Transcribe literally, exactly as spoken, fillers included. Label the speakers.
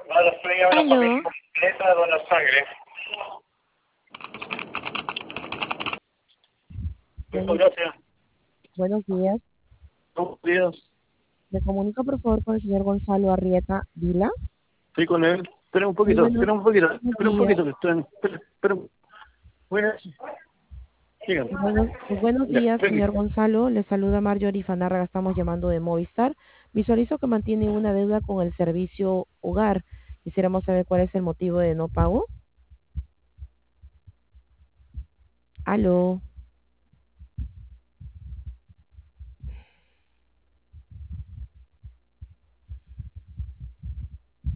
Speaker 1: Ahora estoy a una
Speaker 2: Aló.
Speaker 1: familia completa de Buenos Aires. Muchas
Speaker 2: Buenos,
Speaker 1: gracias.
Speaker 2: buenos días.
Speaker 1: Buenos días.
Speaker 2: Me comunica por favor con el señor Gonzalo Arrieta Vila.
Speaker 1: Estoy con él. Espera un
Speaker 2: Muy
Speaker 1: poquito,
Speaker 2: buenos,
Speaker 1: espera un poquito,
Speaker 2: buenos
Speaker 1: espera un
Speaker 2: días.
Speaker 1: poquito que estoy en... Espera, espera. un- Buenas. Dígame.
Speaker 2: Muy buenos, muy buenos
Speaker 1: Ya,
Speaker 2: días,
Speaker 1: ven.
Speaker 2: señor Gonzalo. Le saluda Marjorie Fanárraga. Estamos llamando de Movistar. Visualizo que mantiene una deuda con el servicio hogar. Quisiéramos saber cuál es el motivo de no pago. Aló.